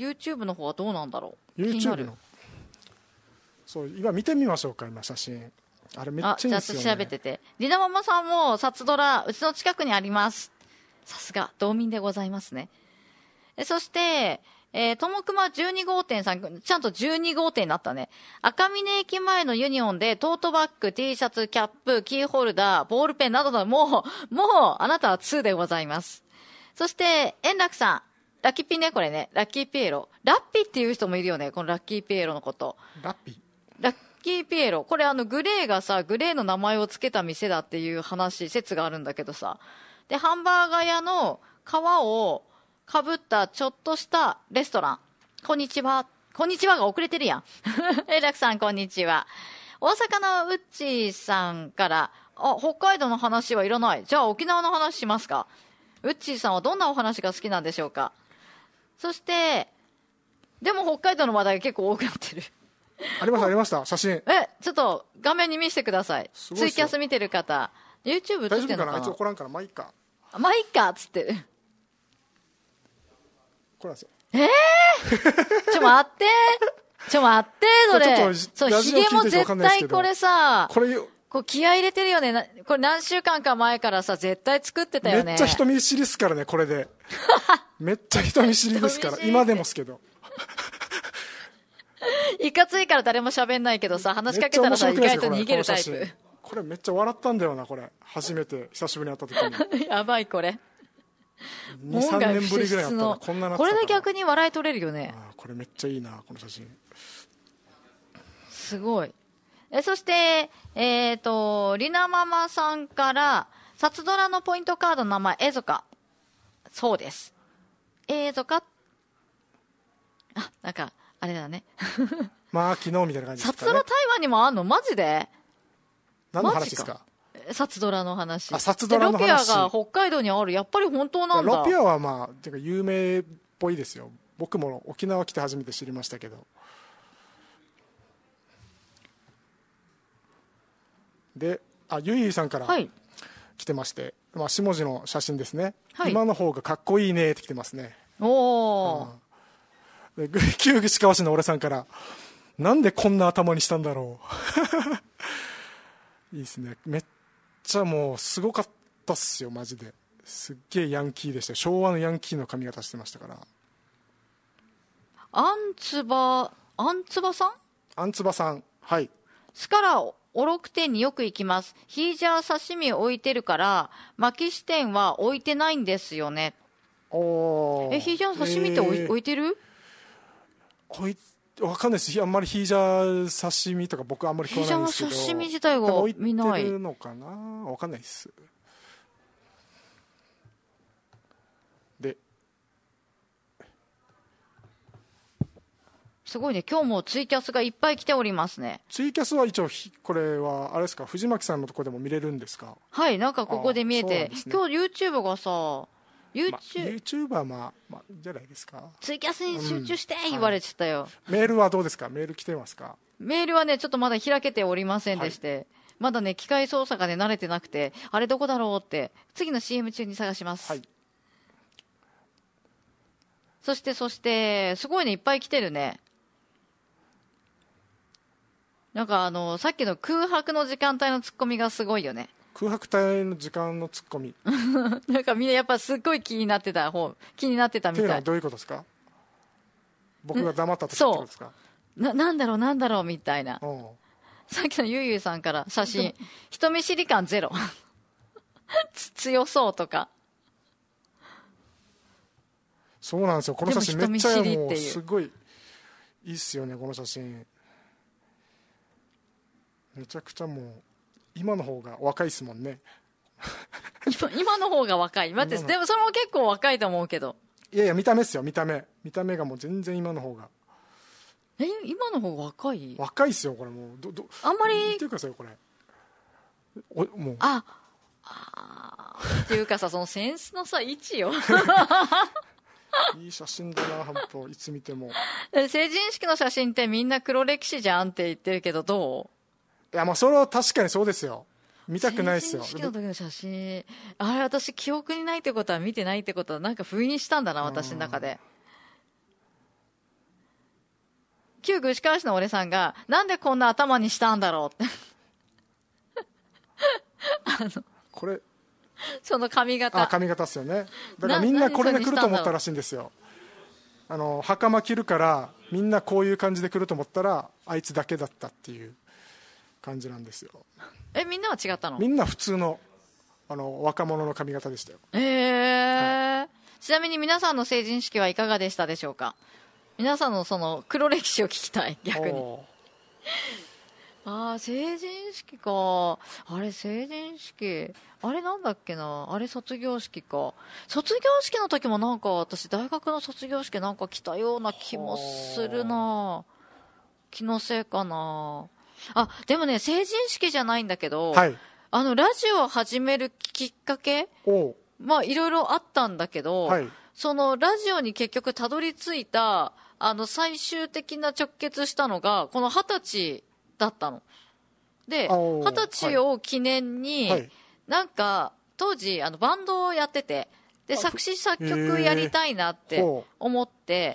YouTube の方はどうなんだろう。 YouTube の今見てみましょうか。今写真あれめっちゃいいんですよね。 じゃあ調べてて、りなママさんも札ドラうちの近くにあります。さすが道民でございますね。そしてともくま12号店さん、ちゃんと12号店になったね。赤峰駅前のユニオンでトートバッグ、T シャツ、キャップ、キーホルダー、ボールペンなどのもうあなたは2でございます。そして円楽さん、ラッキーピね、これね、ラッキーピエロ、ラッピっていう人もいるよね、このラッキーピエロのこと。ラッキーピエロ、これグレーがさ、グレーの名前を付けた店だっていう説があるんだけどさ、でハンバーガー屋の皮をかぶったちょっとしたレストラン。こんにちはが遅れてるやん。円楽さんこんにちは。大阪のうっちーさんから、北海道の話はいらない。じゃあ沖縄の話しますか。うっちーさんはどんなお話が好きなんでしょうか。そしてでも北海道の話題が結構多くなってる。 ありました写真。 ちょっと画面に見せてください。ツイキャス見てる方 YouTube 撮ってんのかな。 大丈夫かな。あいつ怒らんからまあいいかっつってる。 これなんですよ。 ちょ待ってそれ。そうひげも絶対これさ、こう気合い入れてるよね。これ何週間か前からさ絶対作ってたよね。 めっちゃ人見知りっすからねこれで。めっちゃ人見知りですから今でもっすけど。 いかついから誰も喋んないけどさ、話しかけたらさ意外と逃げるタイプ。 これめっちゃ笑ったんだよな。これ初めて久しぶりに会った時に。 やばいこれ。 2、3年ぶりぐらいやったらこんななってたから。 これで逆に笑い取れるよね。 これめっちゃいいなこの写真。 すごい。そしてりなママさんから札ドラのポイントカードの名前エゾカ。そうです、エゾカ。なんかあれだね。 昨日みたいな感じですかね。 札ドラ台湾にもあんの。マジで。 何の話ですか。 札ドラの話。 札ドラの話。 ロピアが北海道にある。やっぱり本当なんだ。 ロピアはてか有名っぽいですよ。僕も沖縄来て初めて知りましたけど。でゆいゆいさんから来てまして、下地の写真ですね、今の方がかっこいいねって来てますね。で旧串川市の俺さんから、なんでこんな頭にしたんだろう。いいですね。めっちゃもうすごかったっすよマジで。すっげえヤンキーでしたよ。昭和のヤンキーの髪型してましたから。 あんつばさん、 はい。 スカラおろく店によく行きます。ヒージャー刺身置いてるから巻き支店は置いてないんですよね。ヒージャー刺身って置いてる？ わかんないです。あんまりヒージャー刺身とか僕あんまり食わないんですけど、 ヒージャー刺身自体が見ない。 置いてるのかな、わかんないです。 すごいね。今日もツイキャスがいっぱい来ておりますね。 ツイキャスは一応これはあれですか、藤巻さんのところでも見れるんですか。 はい、なんかここで見えて、今日 YouTube がさ、 YouTube はじゃないですか。 ツイキャスに集中して言われちゃったよ。 メールはどうですか。メール来てますか。 メールはねちょっとまだ開けておりませんでして、まだね機械操作がね慣れてなくて、あれどこだろうって次の CM 中に探します。そしてすごいね、いっぱい来てるね。なんかさっきの空白の時間帯のツッコミがすごいよね。 空白帯の時間のツッコミなんかみんなやっぱすっごい気になってたみたい。っていうのはどういうことですか。僕が黙った時ってことですか。 なんだろうみたいな。さっきのゆうゆうさんから写真、人見知り感ゼロ強そうとか。 そうなんですよ。この写真めっちゃもうすごいいいっすよね。この写真めちゃくちゃもう今の方が若いですもんね。 今の方が若い。待って、でもそれも結構若いと思うけど。 いやいや、見た目っすよ、見た目がもう全然今の方が。 今の方が若い？ 若いっすよ、これもう。 あんまり。 見てくださいよ、これ。もう。 っていうかさ、そのセンスのさ、位置よ。 いい写真だな、本当いつ見ても。 成人式の写真ってみんな黒歴史じゃんって言ってるけど、どう？いや、まあそれは確かにそうですよ。見たくないっすよ。 成人式の時の写真、あれ私記憶にないってことは見てないってことはなんか封印したんだな、私の中で。旧具志川市の俺さんが、なんでこんな頭にしたんだろうって。 これ。 その髪型。 髪型っすよね。だからみんなこれで来ると思ったらしいんですよ。袴着るから、みんなこういう感じで来ると思ったら、あいつだけだったっていう感じなんですよ。 みんなは違ったの？ みんな普通の、若者の髪型でしたよ。 はい、ちなみに皆さんの成人式はいかがでしたでしょうか？皆さんのその黒歴史を聞きたい、逆に。成人式か。あれ、成人式。あれなんだっけな。あれ、卒業式か。卒業式の時もなんか、私、大学の卒業式なんか来たような気もするな。気のせいかな。でもね、成人式じゃないんだけど、 はい、 ラジオを始めるきっかけ、まあ、いろいろあったんだけど、 はい、 そのラジオに結局たどり着いた、最終的な直結したのが、この20歳だったの。で、20歳を記念に、はい、なんか、当時、バンドをやってて、で、作詞作曲やりたいなって思って、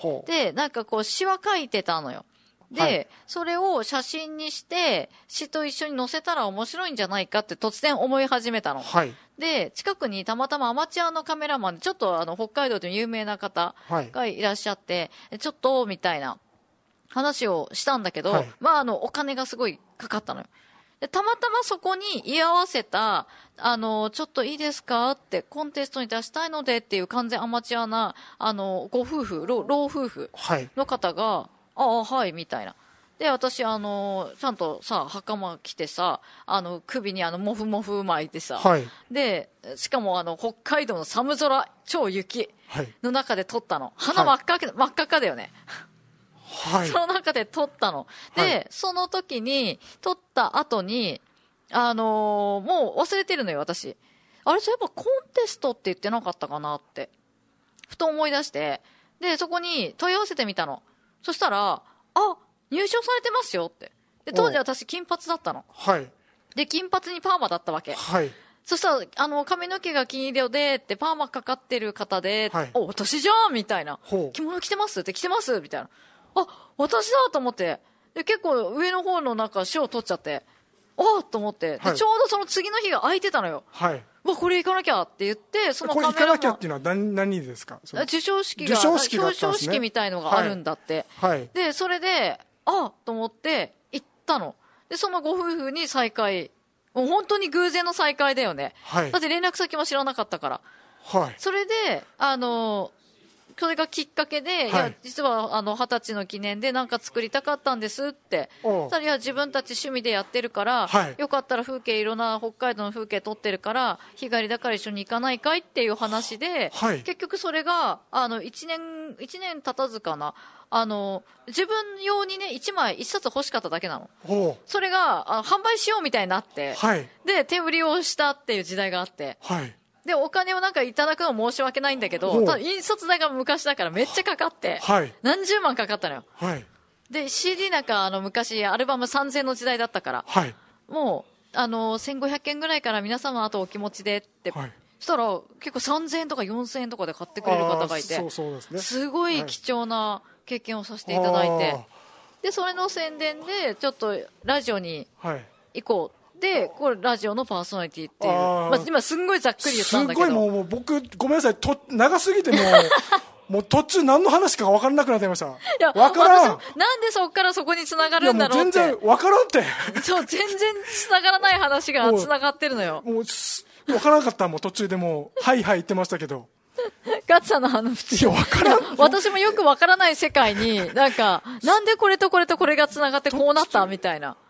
で、なんかこう、詩は書いてたのよ。で、はい、それを写真にして、詩と一緒に載せたら面白いんじゃないかって突然思い始めたの。はい、で、近くにたまたまアマチュアのカメラマンで、ちょっと北海道で有名な方がいらっしゃって、はい、ちょっと、みたいな話をしたんだけど、はい、まあお金がすごいかかったのよ。で、たまたまそこに居合わせた、ちょっといいですかって、コンテストに出したいのでっていう完全アマチュアな、ご夫婦、老夫婦の方が、はい、みたいな。で、私、ちゃんとさ、袴着てさ、首にモフモフ巻いてさ、はい、で、しかも北海道の寒空、超雪の中で撮ったの。鼻真っ赤だよね。はい、その中で撮ったの。で、はい、その時に、撮った後に、もう忘れてるのよ、私。あれ、そういえばコンテストって言ってなかったかなって。ふと思い出して、で、そこに問い合わせてみたの。そしたら、入賞されてますよって。で、当時私金髪だったの。はい。で、金髪にパーマだったわけ。はい。そしたら、髪の毛が金色で、って、パーマかかってる方で、はい、私じゃんみたいな。着物着てますって着てますみたいな。私だと思って。で、結構上の方のなんか賞取っちゃって、と思って。で、ちょうどその次の日が空いてたのよ。はい。これ行かなきゃって言って、そのカメラマン。これ行かなきゃっていうのは何ですか？ 授賞式が、表彰式みたいのがあるんだって。はい。で、それで、と思って行ったの。で、そのご夫婦に再会。もう本当に偶然の再会だよね。はい。だって連絡先も知らなかったから。はい。それで、それがきっかけで、はい、いや、実は20歳の記念でなんか作りたかったんですって。そしたら、いや、自分たち趣味でやってるから、はい、よかったら風景いろんな北海道の風景撮ってるから、日帰りだから一緒に行かないかいっていう話で、はい、結局それが、1年経たずかな。自分用にね、1冊欲しかっただけなの。それが、販売しようみたいになって、はい、で、手売りをしたっていう時代があって、はい、で、お金をなんかいただくの申し訳ないんだけど、ただ印刷代が昔だからめっちゃかかって、はい、何十万かかったのよ。はい、で、CD なんか昔アルバム3000の時代だったから、はい、もう、1500円ぐらいから皆様あとお気持ちでって、はい、そしたら結構3000円とか4000円とかで買ってくれる方がいて、そうですね。すごい貴重な経験をさせていただいて、で、それの宣伝でちょっとラジオに行こう。で、これラジオのパーソナリティっていう。まあ、今すんごいざっくり言ったんだけど。 すごいもう僕、ごめんなさい。長すぎてもう途中何の話か分からなくなってました。いや、分からん。 なんでそっからそこに繋がるんだろうって。 全然分からんって。 そう、全然繋がらない話が繋がってるのよ。 もう、分からなかった。もう途中でもう、はいはい言ってましたけど。 ガッツさんのいや、分からん。 私もよく分からない世界に、なんか、なんでこれとこれとこれが繋がってこうなったみたいな。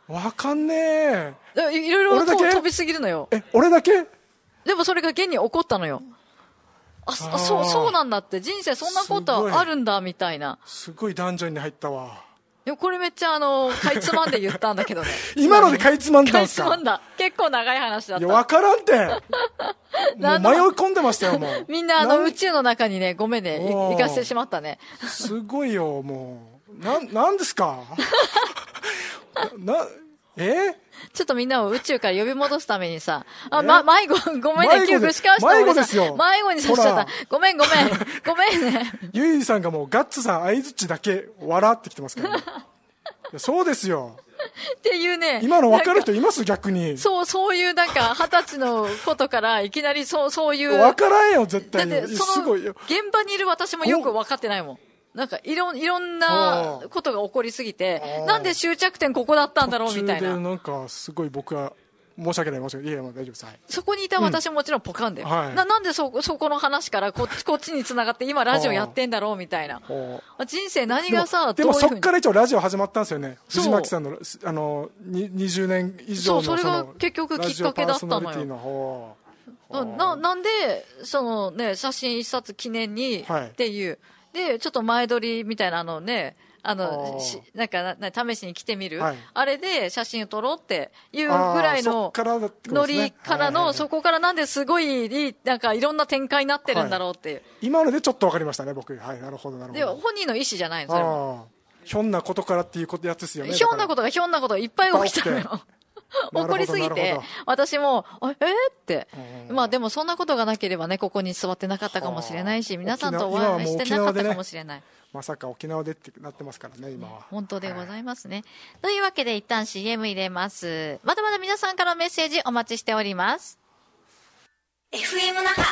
わかんねえ。 いろいろ飛びすぎるのよ。 俺だけ？ でもそれが現に起こったのよ。そうなんだって。人生そんなことあるんだ、みたいな。 すごいダンジョンに入ったわ。 でもこれめっちゃかいつまんで言ったんだけどね。 今のでかいつまんだんすか？ かいつまんだ。結構長い話だった。 いや、わからんて。もう迷い込んでましたよ、もう。 みんな宇宙の中にね、ごめんね、行かせてしまったね。 すごいよ、もう。なんですか？ ちょっとみんなを宇宙から呼び戻すためにさ、迷子、ごめんね、旧串川市の迷子ですよ。 迷子にさせちゃった。ごめんね。 ゆいさんがもうガッツさん相づちだけ笑ってきてますからね。そうですよ。 っていうね。 今の分かる人います？逆に。 そういうなんか、20歳のことからいきなりそういう。 分からんよ、絶対に。 だってすごいよ。 現場にいる私もよく分かってないもん。なんかいろんなことが起こりすぎて、なんで終着点ここだったんだろうみたいな。 なんかすごい僕は申し訳ない。いや、大丈夫です。はい。 そこにいた私ももちろんポカンだよ。なんでそこの話からこっちに繋がって今ラジオやってんだろうみたいな。人生何がさ、 でもそっから一応ラジオ始まったんですよね。藤巻さんの20年以上のそれが結局きっかけだったのよ。なんでそのね、写真一冊記念にっていう。で、ちょっと前撮りみたいななんか試しに来てみる、あれで写真を撮ろうっていうぐらいのノリからの、そこからなんですごいなんかいろんな展開になってるんだろうっていう。 今のでちょっとわかりましたね、僕。はい、なるほど。 で、本人の意思じゃないの、それも。 ひょんなことからっていうやつですよね。 ひょんなことがいっぱい起きたのよ。起こりすぎて、私も、って。まあでもそんなことがなければね、ここに座ってなかったかもしれないし、皆さんとお会いしてなかったかもしれない。 まさか沖縄でってなってますからね、今は。 本当でございますね。というわけで一旦 CM 入れます。まだまだ皆さんからメッセージお待ちしております。 FM 那覇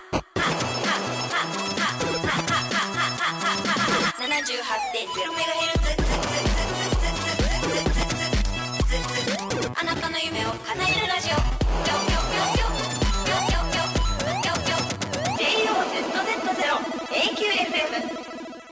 78.0MHz あなたの夢を叶えるラジオ JOZZ0AQFM。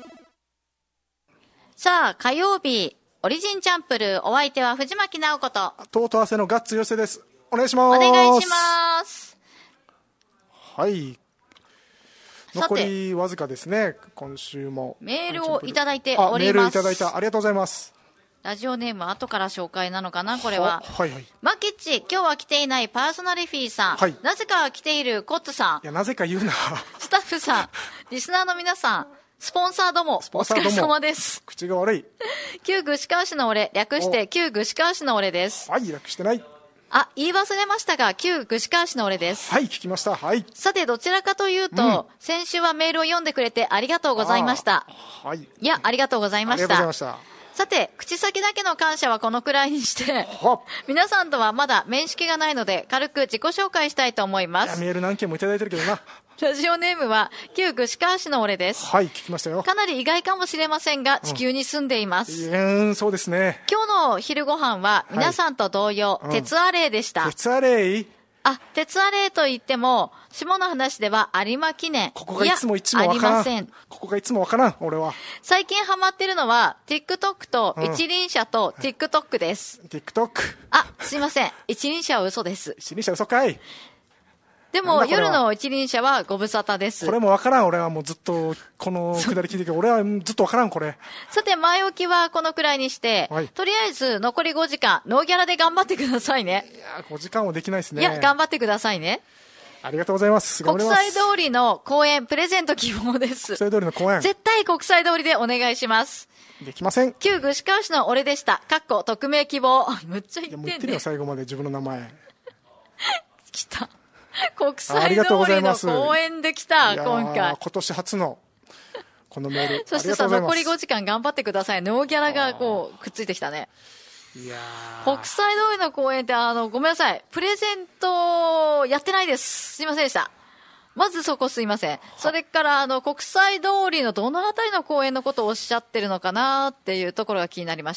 さあ、火曜日、オリジンチャンプルー、お相手は藤巻直子と、 とうとう汗のガッツ寄せです。お願いします。 お願いします。 はい。残りわずかですね、今週も。 メールをいただいております。 メールいただいた。ありがとうございます。 ラジオネーム後から紹介なのかな、これは。 はいはい。 マキッチ、今日は来ていないパーソナリフィーさん。はい。なぜか来ているコッツさん。 いや、なぜか言うな。 スタッフさん、リスナーの皆さん、スポンサーども、お疲れ様です。 口が悪い。 旧串川市の俺、略して旧串川市の俺です。 はい、略してない。 言い忘れましたが、旧串川市の俺です。 はい、聞きました。はい。 さて、どちらかというと、先週はメールを読んでくれてありがとうございました。 はい。 いや、ありがとうございました。 ありがとうございました。 さて、口先だけの感謝はこのくらいにして、皆さんとはまだ面識がないので、軽く自己紹介したいと思います。 いや、メール何件もいただいてるけどな。 ラジオネームは、旧串川市の俺です。 はい、聞きましたよ。 かなり意外かもしれませんが、地球に住んでいます。 そうですね。 今日の昼ご飯は、皆さんと同様、鉄アレイでした。 鉄アレイ？ 鉄アレイと言っても、下の話では有馬記念。 ここがいつもわからん。ありません。ここがいつもわからん、俺は。 最近ハマってるのは、TikTok と一輪車と TikTok です。 TikTok。 すいません。一輪車は嘘です。 一輪車嘘かい。 でも、夜の一輪車はご無沙汰です。 これもわからん、俺はもうずっと、このくだり聞いてるけど、俺はずっとわからん、これ。 さて、前置きはこのくらいにして、とりあえず残り5時間、ノーギャラで頑張ってくださいね。 いや、5時間はできないですね。 いや、頑張ってくださいね。 ありがとうございます。 国際通りの公演、プレゼント希望です。 国際通りの公演。 絶対国際通りでお願いします。 できません。 旧串川市の俺でした。匿名希望。むっちゃ言ってんね。 もう言ってるよ、最後まで自分の名前。 来た。国際通りの公演で来た、今回。 今年初の、このメール。 そしてさ、残り5時間頑張ってください。ノーギャラがこう、くっついてきたね。 いや国際通りの公演ってごめんなさい。プレゼントやってないです。すいませんでした。まずそこすいません。それから国際通りのどのあたりの公演のことをおっしゃってるのかなっていうところが気になりました。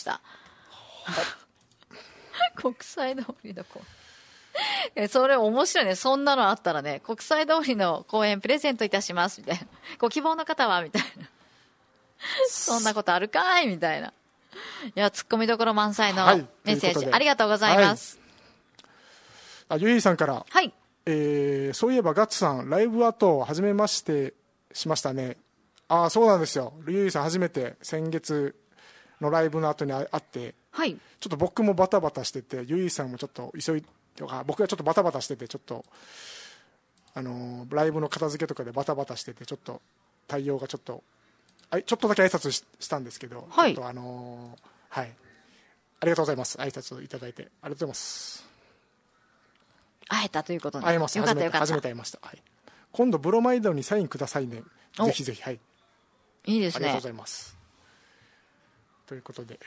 国際通りの公演。それ面白いね。そんなのあったらね、国際通りの公演プレゼントいたします。みたいな。ご希望の方はみたいな。そんなことあるかいみたいな。 いや、ツッコミどころ満載のはいメッセージ、 ということでありがとうございます。 ゆいさんから、 はい。 そういえばガッツさん、ライブ後、初めましてしましたね。ああ、そうなんですよ。ゆいさん初めて先月のライブの後に会って、 はい。 ちょっと僕もバタバタしてて、ゆいさんもちょっと急いとか、僕がちょっとバタバタしてて、ちょっと、ライブの片付けとかでバタバタしてて、ちょっと対応がちょっとだけ挨拶したんですけど、 はい。 ちょっとはい。ありがとうございます。挨拶いただいて。ありがとうございます。 会えたということで。 会えました。 よかったよかった。 初めて会いました。はい。今度ブロマイドにサインくださいね。ぜひぜひ。はい。 いいですね。 ありがとうございます。ということで。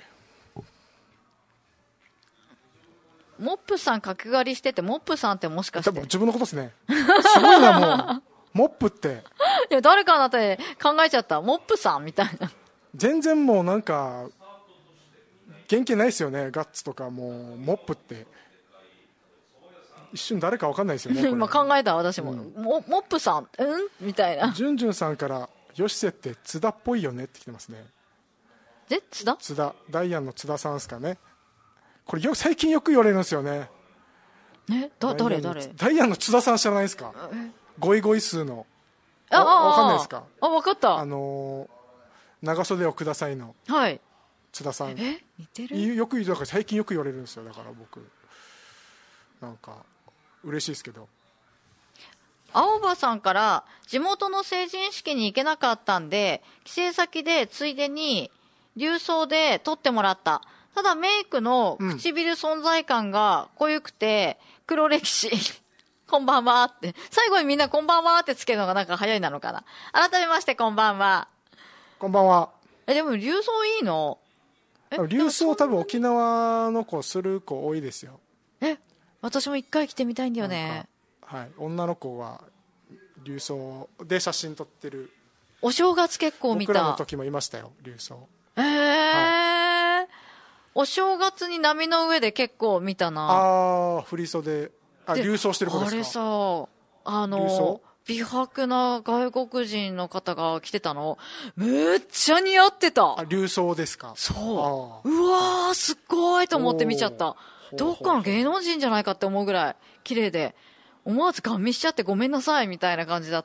モップさん角刈りしてて、モップさんってもしかして。 多分自分のことですね。すごいな、もう。モップって。 いや、誰かなって考えちゃった。モップさんみたいな。 全然もうなんか、元気ないですよね。ガッツとかもう、モップって。一瞬誰か分かんないですよね。 今考えた私も。モップさんみたいな。 ジュンジュンさんから、よしせって津田っぽいよねって来てますね。 津田？ 津田。ダイアンの津田さんですかね。これ最近よく言われるんですよね。 誰ダイアンの津田さん知らないですか？ゴイゴイスーの。 わかんないですか？ わかった。 長袖をくださいの。 はい。 津田さん。 似てる？ よくだから最近よく言われるんですよ。だから僕。なんか、嬉しいですけど。 青葉さんから、地元の成人式に行けなかったんで、帰省先でついでに、琉装で撮ってもらった。ただメイクの唇存在感が濃ゆくて、黒歴史。こんばんはって。最後にみんなこんばんはってつけるのがなんか早いなのかな。改めましてこんばんは。 こんばんは。 でも琉装いいの？ 琉装多分沖縄の子する子多いですよ。 私も一回来てみたいんだよね。 はい。女の子は琉装で写真撮ってる。 お正月結構見た。 僕らの時もいましたよ、琉装。 はい、お正月に波の上で結構見たな。 振り袖。琉装してる子ですか？ あれさ、美白な外国人の方が来てたの。めっちゃ似合ってた。 琉装ですか？ そう。うわー、すっごいと思って見ちゃった。どっかの芸能人じゃないかって思うぐらい綺麗で、思わずガン見しちゃってごめんなさいみたいな感じだった。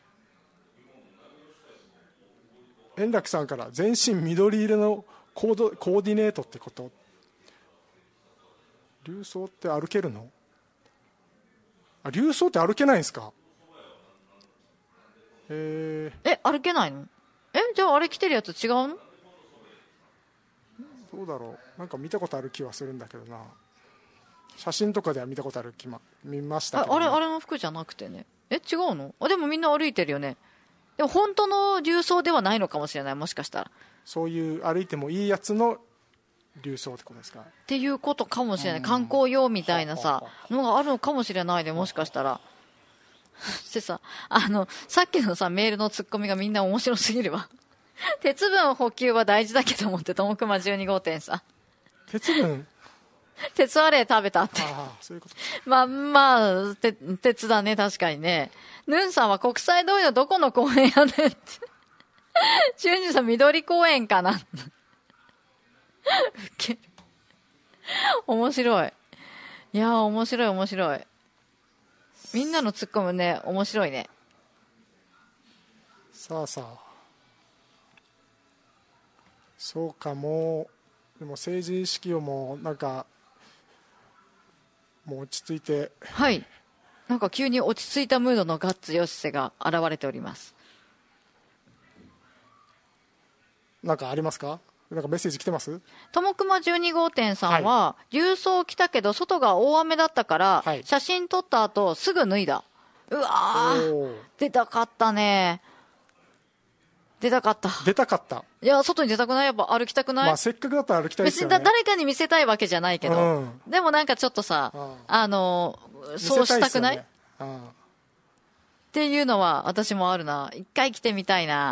円楽さんから全身緑色のコーディネートってこと？琉装って歩けるの？琉装って歩けないんですか？ 歩けないの？じゃああれ着てるやつ違うの？ どうだろう。なんか見たことある気はするんだけどな。写真とかでは見たことある見ましたけど、ね、 あれの服じゃなくてね。違うの？でもみんな歩いてるよね。でも本当の琉装ではないのかもしれない、もしかしたら。 そういう歩いてもいいやつの琉装ってことですか？ っていうことかもしれない。観光用みたいなさ、のがあるのかもしれないで、もしかしたら。してさ、さっきのさ、メールのツッコミがみんな面白すぎるわ。鉄分補給は大事だけど思って、ともくま12号店さ。 鉄分鉄アレイ食べたって。 そういうこと。 まあ、鉄だね、確かにね。ヌンさんは国際通りのどこの公園やねんって。チュンジュさん、緑公園かな。面白い。いやー、面白い。みんなのツッコミね、面白いね。 さあ。そうか、もう、でも成人式をもう、なんか、もう落ち着いて。 はい。なんか急に落ち着いたムードのガッツヨシセが現れております。 なんかありますか？なんかメッセージ来てます？ ともくま12号店さんは、琉装来たけど外が大雨だったから、写真撮った後すぐ脱いだ。うわー、出たかったね。出たかった。いや、外に出たくない？やっぱ歩きたくない？ まあせっかくだったら歩きたいですよね。 別に誰かに見せたいわけじゃないけど、でもなんかちょっとさ、そうしたくない？っていうのは私もあるな。一回来てみたいな。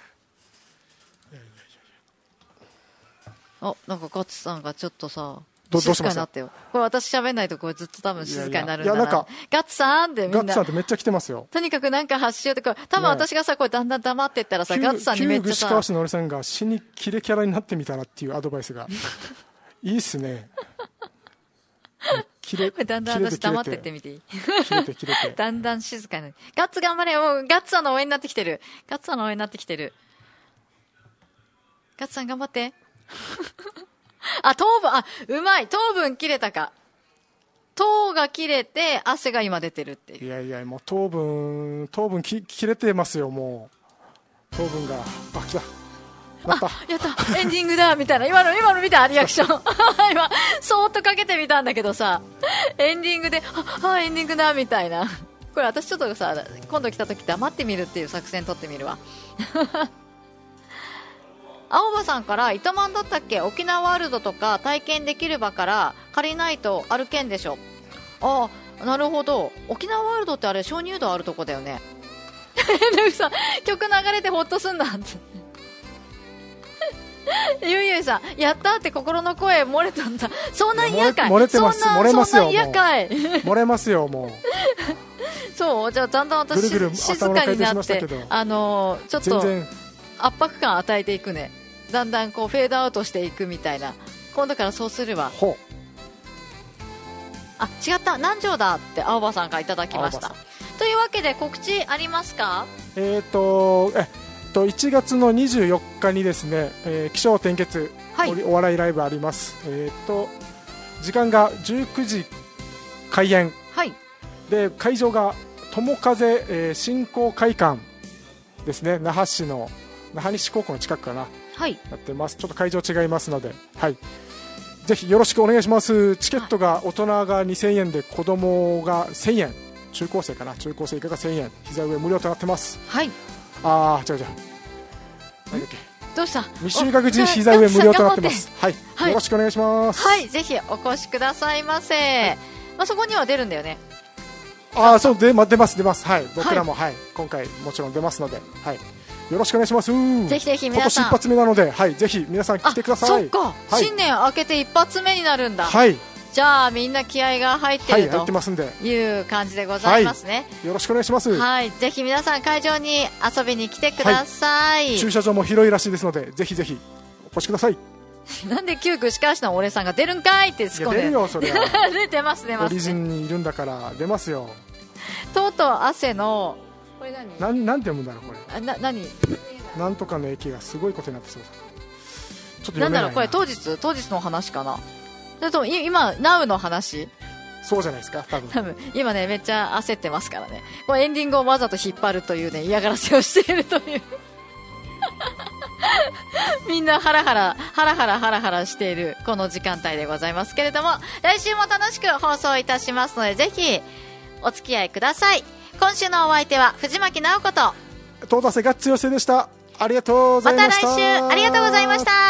なんかガッツさんがちょっとさ、 どうしました？ 静かになってよ。これ私喋んないとこれずっと多分静かになるんだな。いやなんかガッツさんってみんな。 ガッツさんってめっちゃ来てますよ。 とにかくなんか発しようとか、多分私がさ、これだんだん黙ってったらさ、ガッツさんにめっちゃさ。 旧串川市の俺さんが死にキレキャラになってみたらっていうアドバイスが。いいっすね。 だんだん私黙ってってみていい？ 切れて。 だんだん静かに。ガッツ頑張れ。もうガッツさんの応援になってきてる。ガッツさんの応援になってきてる。ガッツさん頑張って。あ、糖分、うまい。糖分切れたか。糖が切れて、汗が今出てるっていう。 いや、もう糖分切れてますよ、もう。糖分が。来た。 やったエンディングだみたいな今の見たリアクション今そーっとかけてみたんだけどさエンディングでエンディングだみたいなこれ私ちょっとさ今度来た時黙ってみるっていう作戦取ってみるわ青葉さんから糸満だったっけ沖縄ワールドとか体験できる場から借りないと歩けんでしょなるほど沖縄ワールドってあれ鍾乳洞あるとこだよねでさ曲流れてホッとすんだってゆいゆいさんやったって心の声漏れたんだそんな嫌かい漏れてます漏れますよそんな嫌かい漏れますよもうそうじゃあだんだん私ぐるぐる静かになってちょっと圧迫感与えていくねだんだんこうフェードアウトしていくみたいな今度からそうするわ違った南條だって青葉さんからいただきましたというわけで告知ありますか 1月の24日にですね、起承転結、お笑いライブあります、時間が19時開演、で会場が友風、振興会館ですね那覇西高校の近くかな、やってますちょっと会場違いますので、ぜひよろしくお願いしますチケットが大人が2000円で子供が1000円中高生以下が1000円膝上無料となってます違うなんだっけどうした未就学児膝上無料となってますよろしくお願いしますぜひお越しくださいませ、そこには出るんだよねそう出ます僕らも、今回もちろん出ますので、よろしくお願いしますぜひぜひ皆さん今年一発目なので、ぜひ皆さん来てくださいそっか、新年明けて一発目になるんだじゃあみんな気合が入ってるという感じでございますね、 よろしくお願いしますぜひ皆さん会場に遊びに来てください、 駐車場も広いらしいですのでぜひぜひお越しくださいなんで旧串川市の俺さんが出るんかいって突っ込んで出るよそれは出ますオリジンにいるんだから出ますよとうとう汗のこれ何なんて読むんだろうこれ何なんとかの駅がすごいことになってそうだちょっと読めないななんだろうこれ当日の話かなそれとも今 NOW の話そうじゃないですか多分今ねめっちゃ焦ってますからねこれエンディングをわざと引っ張るというね嫌がらせをしているというみんなハラハラしているこの時間帯でございますけれども来週も楽しく放送いたしますのでぜひお付き合いください今週のお相手は藤巻直子と東田瀬が強せでしたありがとうございましたまた来週ありがとうございました